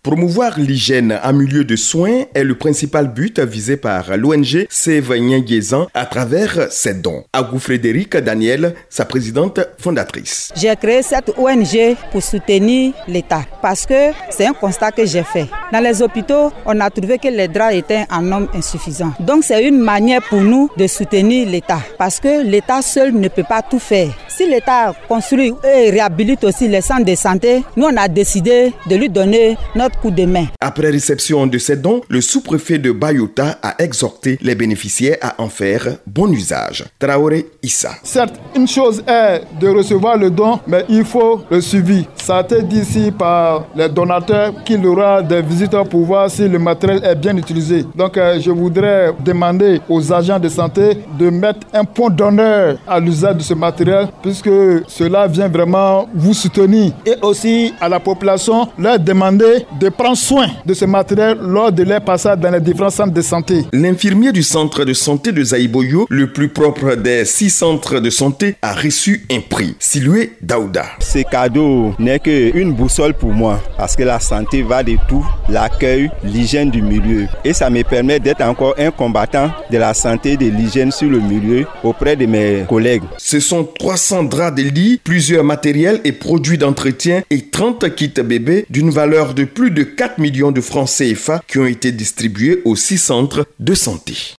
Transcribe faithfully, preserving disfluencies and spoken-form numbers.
Promouvoir l'hygiène en milieu de soins est le principal but visé par l'O N G Save Nyangezan à travers ses dons. Agou Frédéric Daniel, sa présidente fondatrice. J'ai créé cette O N G pour soutenir l'État parce que c'est un constat que j'ai fait. Dans les hôpitaux, on a trouvé que les draps étaient en nombre insuffisant. Donc c'est une manière pour nous de soutenir l'État parce que l'État seul ne peut pas tout faire. Si l'État construit et réhabilite aussi les centres de santé, nous on a décidé de lui donner notre coup de main. Après réception de ces dons, le sous-préfet de Bayota a exhorté les bénéficiaires à en faire bon usage. Traoré Issa. Certes, une chose est de recevoir le don, mais il faut le suivi. Ça a été dit ici par les donateurs qu'il y aura des visiteurs pour voir si le matériel est bien utilisé. Donc euh, je voudrais demander aux agents de santé de mettre un point d'honneur à l'usage de ce matériel puisque cela vient vraiment vous soutenir. Et aussi à la population, leur demander de prendre soin de ce matériel lors de leur passage dans les différents centres de santé. L'infirmier du centre de santé de Zaïboyo, le plus propre des six centres de santé, a reçu un prix. Siloué Daouda. Ce cadeau n'est qu'une boussole pour moi parce que la santé va de tout, l'accueil, l'hygiène du milieu. Et ça me permet d'être encore un combattant de la santé et de l'hygiène sur le milieu auprès de mes collègues. Ce sont trois cents draps de lit, plusieurs matériels et produits d'entretien et trente kits bébés d'une valeur de plus de quatre millions de francs C F A qui ont été distribués aux six centres de santé.